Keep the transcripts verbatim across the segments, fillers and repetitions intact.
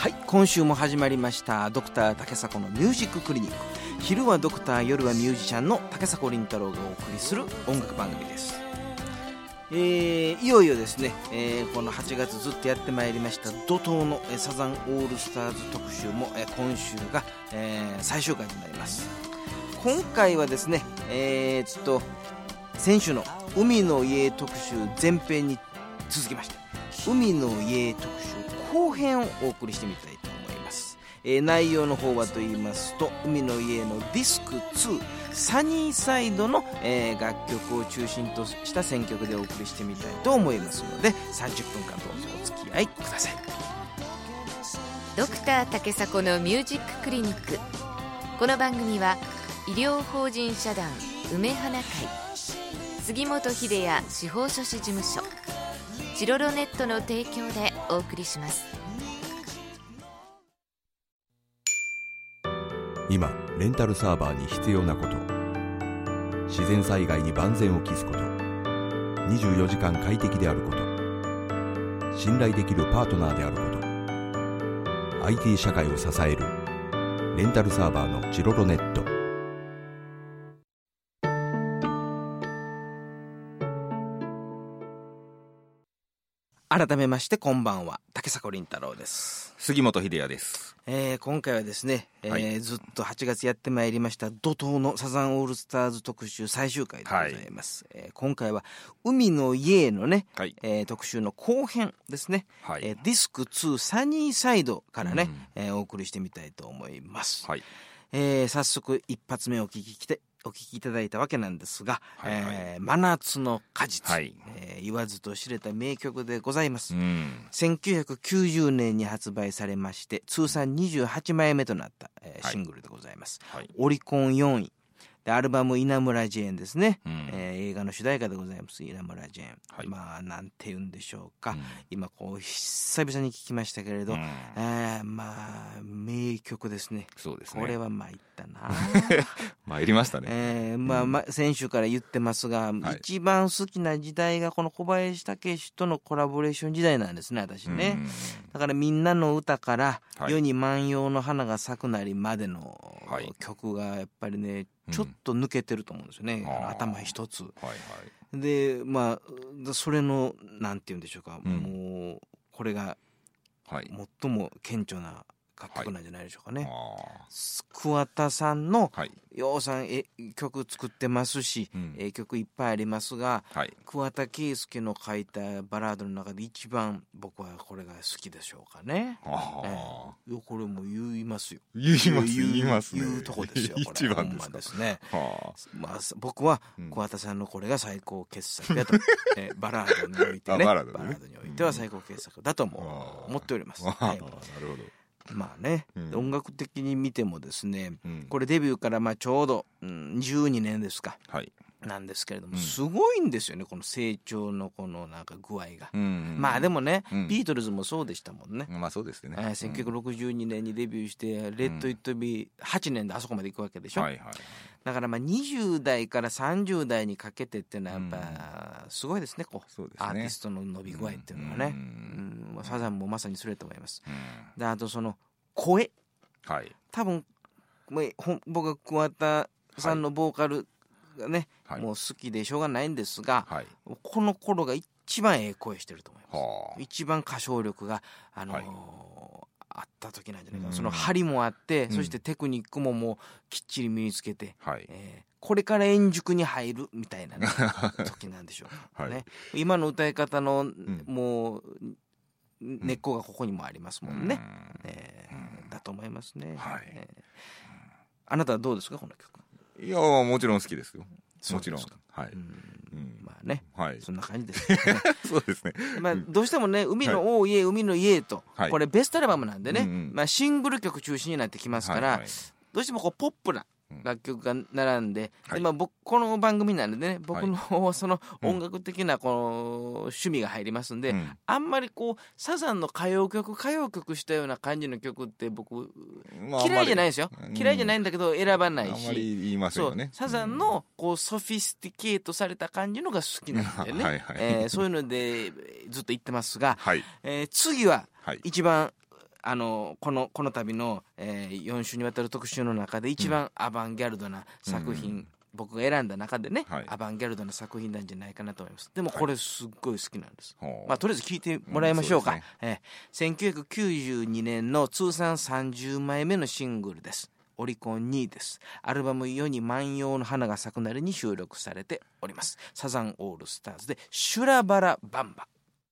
はい、今週も始まりましたドクター竹迫のミュージッククリニック。昼はドクター、夜はミュージシャンの竹迫倫太郎がお送りする音楽番組です。えー、いよいよですね、えー、このはちがつずっとやってまいりました怒涛のサザンオールスターズ特集も、えー、今週が、えー、最終回となります。今回はですね、えー、っと先週の海の家特集前編に続きまして、海の家特集後編をお送りしてみたいと思います。えー、内容の方はと言いますと、海の家のディスクツーサニーサイドの、えー、楽曲を中心とした選曲でお送りしてみたいと思いますので、さんじゅっぷんかんどうぞお付き合いください。 ドクター竹迫のミュージッククリニック。この番組は医療法人社団梅花会、杉本秀也司法書士事務所、チロロネットの提供でお送りします。 今レンタルサーバーに必要なこと、自然災害に万全を期すこと、にじゅうよじかん快適であること、信頼できるパートナーであること、 アイティー 社会を支えるレンタルサーバーのチロロネット。 改めましてこんばんは、竹迫倫太郎です。 杉本秀也です。 えー、今回はですね、えーはい、 ずっとはちがつやってまいりました怒涛のサザンオールスターズ特集最終回でございます。はい、えー、今回は海の家のね、はい、えー、特集の後編ですね、はい、えー、ディスクツーサニーサイドからね、うん、えー、お送りしてみたいと思います。はい、えー、早速一発目お聞ききてお聞きいただいたわけなんですが、はいはい、えー、真夏の果実、はい、えー、言わずと知れた名曲でございます。うん、せんきゅうひゃくきゅうじゅうねんに発売されまして通算にじゅうはちまいめとなった、えー、シングルでございます。はい、オリコンよんいで、アルバム稲村ジェーンですね、うん、えー、映画の主題歌でございます。稲村ジェーン、はい、まあなんて言うんでしょうか、うん、今こう久々に聞きましたけれど、うん、えー、まあ名曲ですね。 そうですね、 これは参ったな参りましたね。 えー、まあ、まあ先週から言ってますが、はい、一番好きな時代がこの小林武史とのコラボレーション時代なんですね、私ね。だからみんなの歌から世に万葉の花が咲くなりまでの曲がやっぱりね、ちょっと抜けてると思うんですよね、うん、頭一つ、はいはい、でまあそれのなんて言うんでしょうか、うん、もうこれが最も顕著な楽曲なんじゃないでしょうかね。はい、桑田さんの、はい、ようさんえ曲作ってますし、うん、え曲いっぱいありますが、はい、桑田佳祐の書いたバラードの中で一番僕はこれが好きでしょうかね。あ、えー、これも言いますよ。 言います言いますね。 言うとこですよ。これ一番ですか。 ですね。はあ、まあ、僕は桑田さんのこれが最高傑作だと、えー、バラードにおいてね、バラードにおいては最高傑作だとも思っております。はい、なるほど。まあね、うん、音楽的に見てもですね、うん、これデビューからまあちょうど、うん、じゅうにねんですか、はい、なんですけれども、うん、すごいんですよね、この成長のこのなんか具合が、うんうん、まあでもね、うん、ビートルズもそうでしたもんね。 まあそうですね、 えー、せんきゅうひゃくろくじゅうにねんにデビューして、うん、レッド・イット・ビーはちねんであそこまで行くわけでしょ、はいはい、だからまあにじゅうだいからさんじゅうだいにかけてっていうのはやっぱすごいですね、こう、そうですね、アーティストの伸び具合っていうのはね、うんうん、サザンもまさにそれと思います。うん、であとその声、はい、多分僕が桑田さんのボーカルがね、はい、もう好きでしょうがないんですが、はい、この頃が一番ええ声してると思います。はあ、一番歌唱力が、あのーはい、あった時なんじゃないかな。その張りもあって、うん、そしてテクニックももうきっちり身につけて、はい、えー、これから円熟に入るみたいな、ね、時なんでしょうか、ね。はい、今の歌い方の、うん、もう根っこがここにもありますもんね。うん、えー、だと思いますね。はい、えー、あなたはどうですか、この曲。 いやもちろん好きですよ。もちろん。はい。うん、 まあね、はい、そんな感じです、 ね。そうですね。 まあどうしてもね、海の王家、海の家と、はい、これベストアルバムなんでね、うんうん、まあシングル曲中心になってきますから、はいはい、どうしてもこうポップな楽曲が並んで、はい、でまあ、僕この番組なんでね、僕の、はい、その音楽的なこの趣味が入りますんで、うん、あんまりこうサザンの歌謡曲歌謡曲したような感じの曲って僕、まあ、嫌いじゃないですよ、うん、嫌いじゃないんだけど選ばないし、 あんまり言いませんよね。 そう、サザンのこうソフィスティケートされた感じのが好きなんでね、はい、はい、えー、そういうのでずっと言ってますが、はい、えー、次は一番あのこのこの度の、えー、よん週にわたる特集の中で一番アバンギャルドな作品、うん、僕が選んだ中でね、はい、アバンギャルドな作品なんじゃないかなと思います。でもこれすっごい好きなんです、はい、まあ、とりあえず聞いてもらいましょうか、うん、うねえー、せんきゅうひゃくきゅうじゅうにねんの通算さんじゅうまいめのシングルです。オリコンにいです。アルバム世に万葉の花が咲くなりに収録されております。サザンオールスターズでシュラバラバンバ。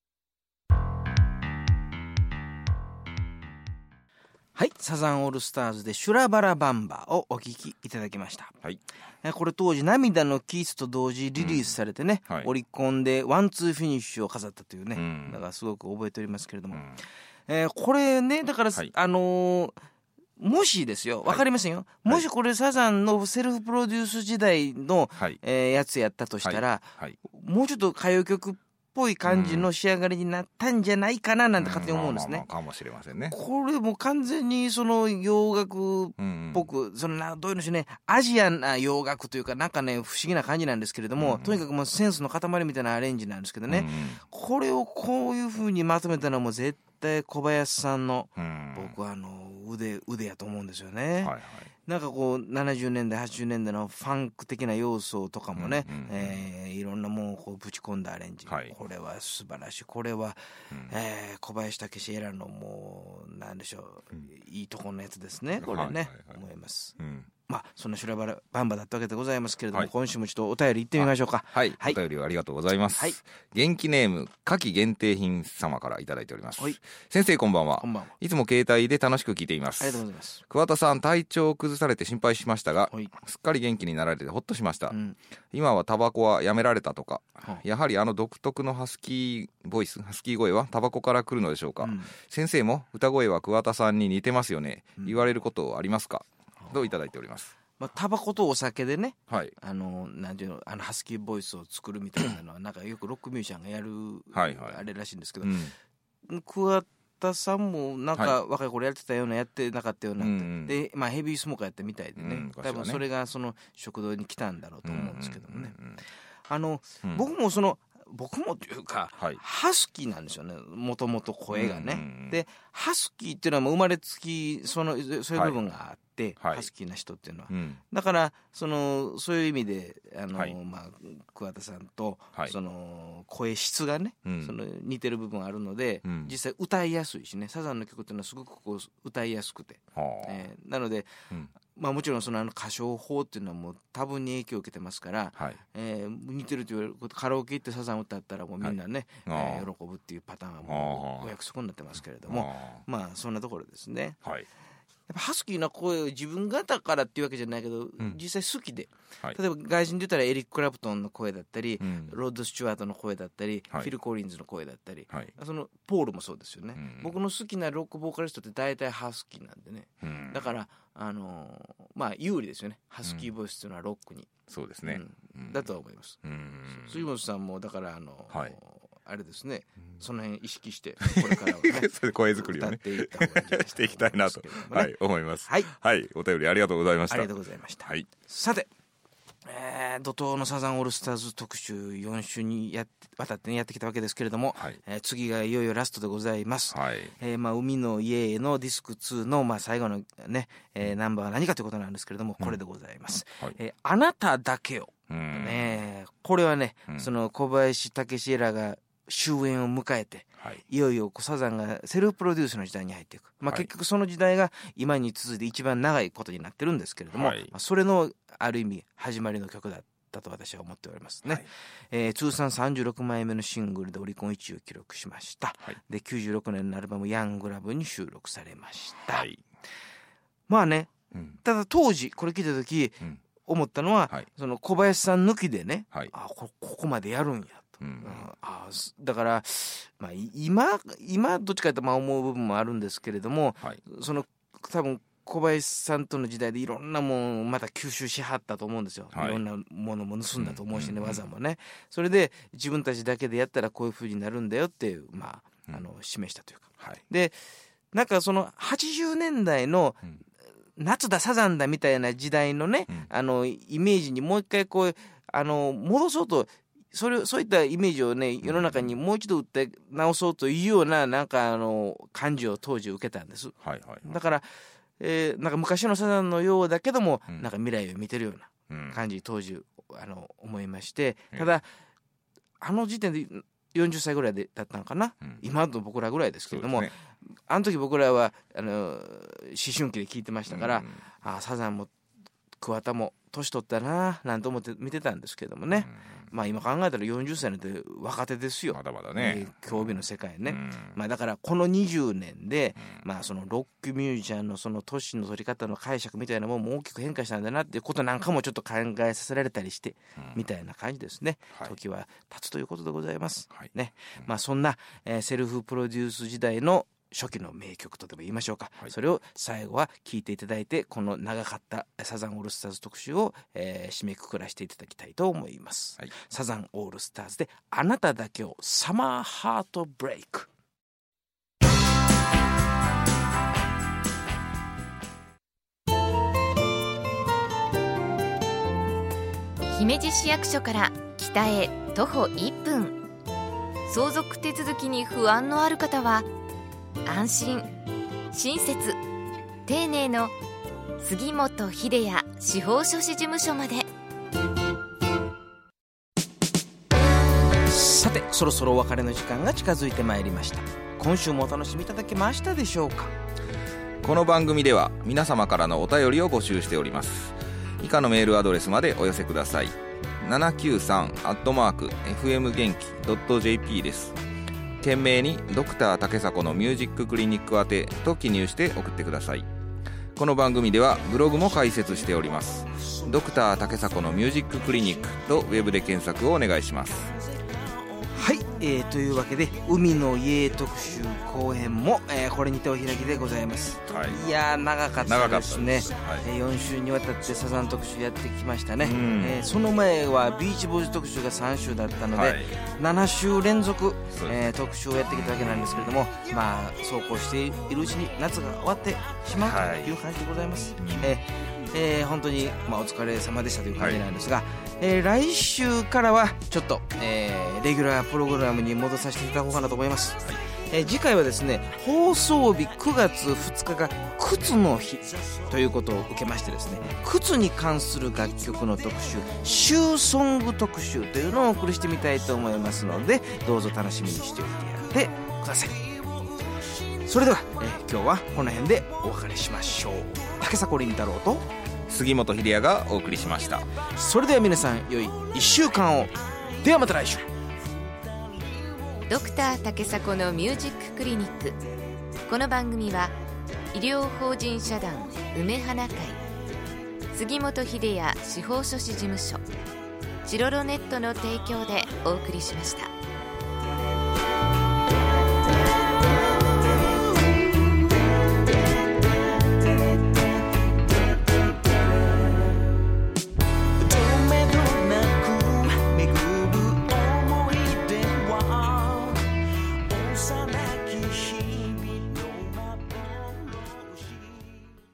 はい、サザンオールスターズでシュラバラバンバをお聴きいただきました、はい、これ当時涙のキスと同時リリースされてね、うん、はい、オリコンでワンツーフィニッシュを飾ったというね、うん、だからすごく覚えておりますけれども、うん、えー、これねだから、はい、あのーもしですよ、わかりませんよ、はい、もしこれサザンのセルフプロデュース時代の、はい、えー、やつやったとしたら、はいはい、もうちょっと歌謡曲っぽい感じの仕上がりになったんじゃないかななんて勝手に思うんですね、 うん、まあまあまあかもしれませんね。 これも完全にその洋楽っぽく、うん、そのなどういうのしね、アジアな洋楽というかなんかね不思議な感じなんですけれども、うん、とにかくもうセンスの塊みたいなアレンジなんですけどね、うん、これをこういう風にまとめたのはもう絶対小林さんの、うん、僕はあの腕腕やと思うんですよね、はいはい、なんかこうななじゅうねんだいはちじゅうねんだいのファンク的な要素とかもね、うんうんうん、えー、いろんなものをこうぶち込んだアレンジ、はい、これは素晴らしい。これは、うん、えー、小林武史エラのもうなんでしょう、うん、いいとこのやつですねこれね、はいはいはい、思います、うん、まあそんな修羅場バンバだったわけでございますけれども、はい、今週もちょっとお便り行ってみましょうか。 はい、はい、お便りありがとうございます、はい、元気ネーム夏季限定品様からいただいております、はい、先生こんばんは。 こんばんは。 いつも携帯で楽しく聞いています。 ありがとうございます。 桑田さん体調を崩されて心配しましたが、はい、すっかり元気になられてほっとしました、うん、今はタバコはやめられたとか、うん、やはりあの独特のハスキーボイスハスキー声はタバコから来るのでしょうか、うん、先生も歌声は桑田さんに似てますよね、うん、言われることありますか、といただいております。 まあ、タバコとお酒でね、はい、あのなんていうの、あのハスキーボイスを作るみたいなのはなんかよくロックミュージシャンがやるはい、はい、あれらしいんですけど、うん、桑田さんもなんか若い頃やってたようなやってなかったような、はい、で、まあ、ヘビースモーカーやったみたいでね、うん、多分それがその食堂に来たんだろうと思うんですけどもね、あの、うん、僕もその僕もというか、はい、ハスキーなんですよね、もともと声がね、うんうんうん、でハスキーっていうのはもう生まれつきそのそういう部分があって、はい、ハスキーな人っていうのは、はい、だからそのそういう意味であの、はい、まあ、桑田さんと、はい、その声質がね、うん、その似てる部分あるので、うん、実際歌いやすいしね、サザンの曲っていうのはすごくこう歌いやすくて、えー、なので、うん、まあ、もちろんそのあの歌唱法っていうのはもう多分に影響を受けてますから、はい、えー、似てると言われること、カラオケ行ってサザン歌ったらもうみんなね、はい、えー、喜ぶっていうパターンはもうお約束になってますけれども、まあそんなところですね、はい、やっぱハスキーな声を自分がだからっていうわけじゃないけど、うん、実際好きで、はい、例えば外人で言ったらエリック・クラプトンの声だったり、うん、ロッド・スチュワートの声だったり、はい、フィル・コリンズの声だったり、はい、そのポールもそうですよね、うん、僕の好きなロックボーカリストって大体ハスキーなんでね、うん、だからあのー、まあ有利ですよね、ハスキーボイスっていうのはロックに、うん、 そうですね、 うん、だとは思います、うん、杉本さんもだからあのー、はい、あれですね、うん、その辺意識してこれからはねそれ声作りをねしていきたいなと、ね、はい、思います。はい、はい、お便りありがとうございました。 ありがとうございました、はい、さて、えー、怒涛のサザンオールスターズ特集よん週にやってわたって、ね、やってきたわけですけれども、はい、えー、次がいよいよラストでございます、はい、えーまあ、海の家へのディスクツーの、まあ、最後の、ね、えー、ナンバーは何かということなんですけれども、これでございます、うん、はい、えー、あなただけを、ね、これはね、うん、その小林武史らが終焉を迎えて、はい、いよいよサザンがセルフプロデュースの時代に入っていく、まあ、結局その時代が今に続いて一番長いことになってるんですけれども、はい、まあ、それのある意味始まりの曲だったと私は思っておりますね、はい、えー、通算さんじゅうろくまいめのシングルでオリコンいちいを記録しました、はい、できゅうじゅうろくねんのアルバムヤングラブに収録されました、はい、まあね、うん、ただ当時これ聞いた時、うん、思ったのは、はい、その小林さん抜きでね、はい、あ こ, ここまでやるんやと、うんうん、あだから、まあ、今今どっちかというとまあ思う部分もあるんですけれども、はい、その多分小林さんとの時代でいろんなもんまた吸収しはったと思うんですよ、はい、いろんなものも盗んだと思うしね、うんうんうん、技もね、それで自分たちだけでやったらこういう風になるんだよっていう、まあ、あの示したというか、はい、でなんかそのはちじゅうねんだいの、うん、夏だサザンだみたいな時代のね、うん、あのイメージにもう一回こうあの戻そうとそれそういったイメージをね世の中にもう一度打って直そうというようななんかあの感じを当時受けたんです、はいはいはい、だから、えー、なんか昔のサザンのようだけども、うん、なんか未来を見てるような感じ当時あの思いまして、ただあの時点でよんじゅっさいぐらいでだったのかな、うん、今の僕らぐらいですけれども、ね、あの時僕らはあの思春期で聞いてましたから、うん、あサザンも桑田も年取ったななんて思って見てたんですけどもね、うん、まあ今考えたらよんじゅっさいなんて若手ですよ、 まだまだね、 えー、競技の世界ね、うん、まあだからこのにじゅうねんで、うん、まあそのロックミュージシャンのその年の取り方の解釈みたいなものも大きく変化したんだなっていうことなんかもちょっと考えさせられたりして、うん、みたいな感じですね、はい、時は経つということでございます、はいねうん、まあそんな、えー、セルフプロデュース時代の初期の名曲とでも言いましょうか、はい、それを最後は聴いていただいてこの長かったサザンオールスターズ特集を、えー、締めくくらせていただきたいと思います、はい、サザンオールスターズであなただけをサマーハートブレイク。 姫路市役所から北へ徒歩いっぷん、相続手続きに不安のある方は安心親切丁寧の杉本秀也司法書士事務所まで。 さてそろそろお別れの時間が近づいてまいりました。今週もお楽しみいただけましたでしょうか。 この番組では皆様からのお便りを募集しております。以下のメールアドレスまでお寄せください。ななきゅうさんアットマークエフエム元気ドットジェーピー です。懸命にドクター竹迫のミュージッククリニック宛てと記入して送ってください。この番組ではブログも開設しております。ドクター竹迫のミュージッククリニックとウェブで検索をお願いします。 はい、えー、というわけで海の家特集後編も、えー、これにてお開きでございます、はい、いやー長かったですね、はいえー、よん週にわたってサザン特集やってきましたね、えー、その前はビーチボーイズ特集がさん週だったので、はい、なな週連続、えー、特集をやってきたわけなんですけれども、まあそうこうしているうちに夏が終わってしまうという感じでございます、はいえーえー、本当に、まあ、お疲れ様でしたという感じなんですが、はいえー、来週からはちょっと、えー、レギュラープログラムに戻させていただこうかなと思います、はいえー、次回はですね放送日くがつふつかが靴の日ということを受けましてですね靴に関する楽曲の特集シューソング特集というのをお送りしてみたいと思いますのでどうぞ楽しみにしておいてやってください。それでは、えー、今日はこの辺でお別れしましょう。竹迫倫太郎と杉本秀也がお送りしました。 それでは皆さん良いいっしゅうかんを。ではまた来週。 ドクター竹迫のミュージッククリニック。この番組は医療法人社団梅花会杉本秀也司法書士事務所チロロネットの提供でお送りしました。